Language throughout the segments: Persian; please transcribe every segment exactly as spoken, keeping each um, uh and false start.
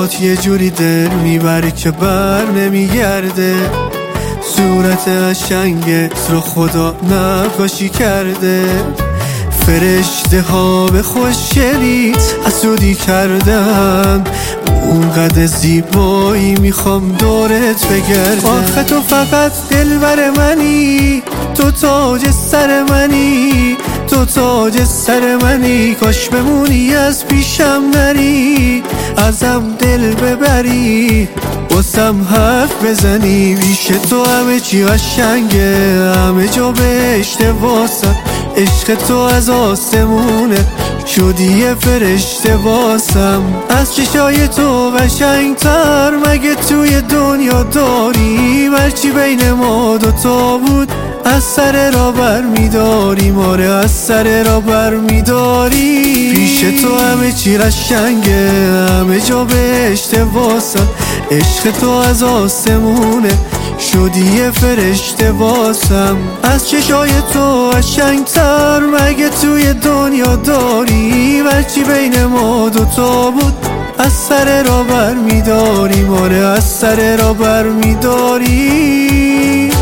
چشات یه جوری دل میبره که بر نمیگرده، صورت قشنگت رو خدا نقاشی کرده. فرشته ها به خوشگلیت حسودی کردن، اونقدر زیبایی میخوام دورت بگردم. آخه تو فقط دلبر منی، تو تاج سر منی، تو تاج سر منی. کاش بمونی از پیشم نری، ازم دل ببری، واسم حرف بزنی. پیش تو همه چی قشنگه، همه جا بهشته واسم. عشق تو از آسمونه، شدی یه فرشته واسم. از چشای تو قشنگتر مگه توی دنیا داری؟ هرچی بین ما دوتا بود از سر را بر میداری، ماره از سر را بر میداری. پیش تو همه چی قشنگه، همه جا بهشته واسم. عشق تو از آسمونه، شدی یه فرشته واسم. از چشای تو قشنگتر مگه توی دنیا داری؟ هرچی بین ما دوتا بود از سر را بر میداری، ماره از سر را بر میداری.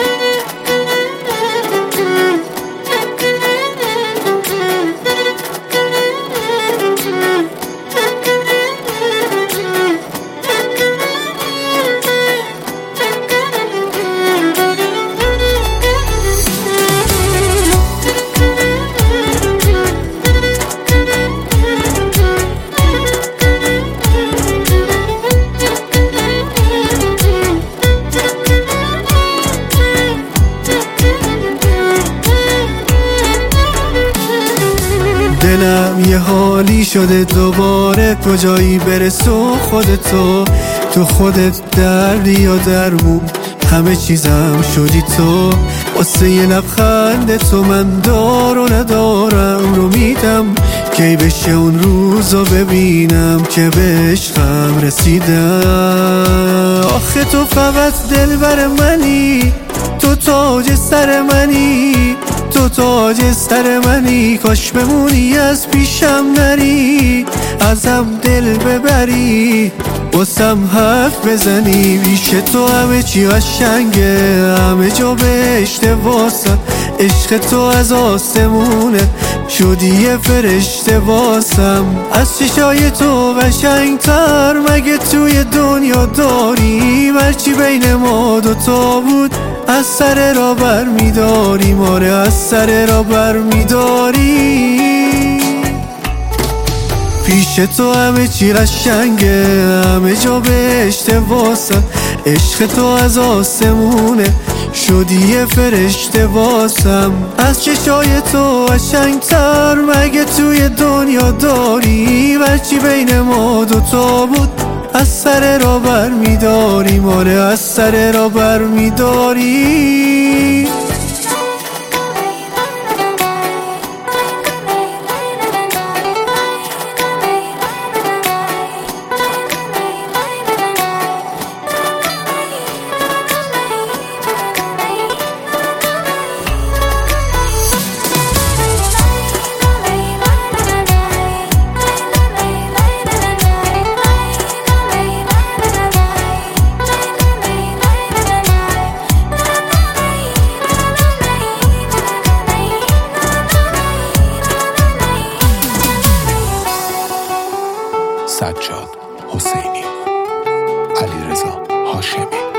دلم یه حالی شده دوباره، کجایی برسو خودتو. تو خودت دردی یا درمون، همه چیزم شدی تو. واسه یه لبخند تو من دار و ندارم رو میدم، کی بشه اون روزو ببینم که به عشقم رسیدم. آخه تو فقط دلبر منی، تو تاج سر منی، تو تاج سر منی. کاش بمونی از پیشم نری، ازم دل ببری، واسم حرف بزنی. پیش تو همه چی قشنگه، همه جا بهشته واسم. عشق تو از آسمونه، شدی یه فرشته واسم. از چشای تو قشنگتر مگه توی دنیا داری؟ هرچی بین ما دوتا بود از سر را بر میداری، ماره از سر را بر میداری. پیش تو همه چی قشنگه، همه جا بهشته واسم. عشق تو از آسمونه، شدی یه فرشته واسم. از چشای تو قشنگتر مگه توی دنیا داری؟ هرچی بین ما دوتا بود از سر را بر میداری، ماره از سر را بر میداری. سجاد حسینی، علیرضا هاشمی.